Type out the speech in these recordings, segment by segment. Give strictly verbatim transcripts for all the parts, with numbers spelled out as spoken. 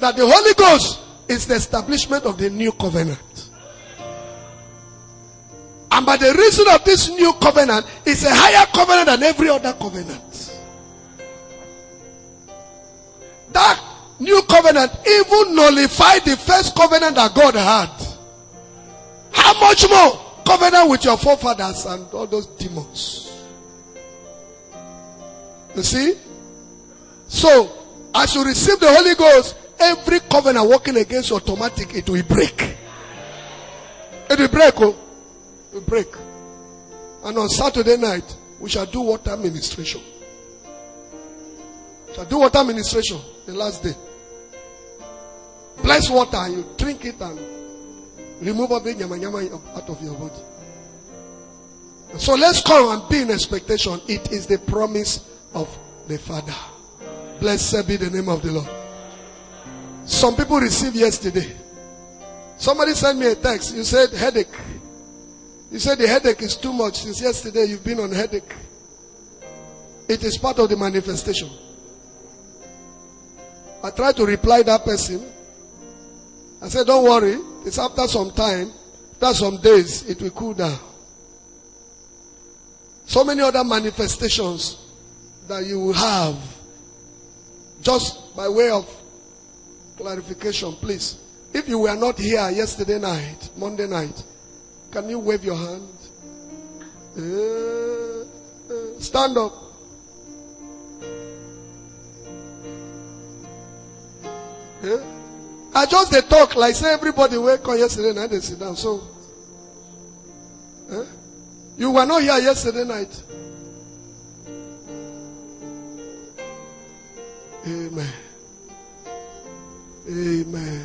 that the Holy Ghost is the establishment of the new covenant. And by the reason of this new covenant, it's a higher covenant than every other covenant. That new covenant even nullified the first covenant that God had. How much more covenant with your forefathers and all those demons? You see? So, as you receive the Holy Ghost, every covenant working against you automatic, it will break. It will break, oh. It will break. And on Saturday night, we shall do water ministration. We shall do water ministration the last day. Bless water and you drink it and remove all the nyama nyama out of your body. So let's come and be in expectation. It is the promise of the Father. Blessed be the name of the Lord. Some people received yesterday. Somebody sent me a text. You said headache. You said the headache is too much. Since yesterday you've been on headache. It is part of the manifestation. I tried to reply that person. I said, don't worry. It's after some time, after some days, it will cool down. So many other manifestations that you will have. Just by way of clarification, please. If you were not here yesterday night, Monday night, can you wave your hand? Uh, uh, stand up. Yeah? I just they talk like say everybody wake up yesterday night they sit down. So, eh? You were not here yesterday night. Amen. Amen.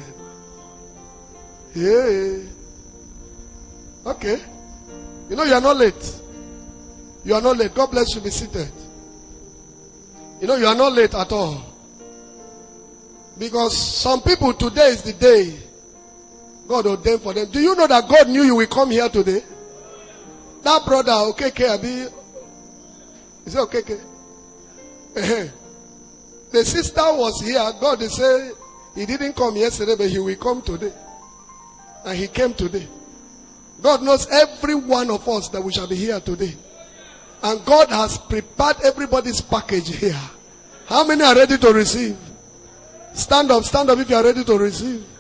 Yeah. Okay. You know you are not late. You are not late. God bless you. Be seated. You know you are not late at all. Because some people, today is the day God ordained for them. Do you know that God knew you will come here today? That brother, okay, okay, Abi, is it okay, okay? The sister was here. God is saying he didn't come yesterday, but he will come today. And he came today. God knows every one of us that we shall be here today. And God has prepared everybody's package here. How many are ready to receive? Stand up, stand up if you are ready to receive.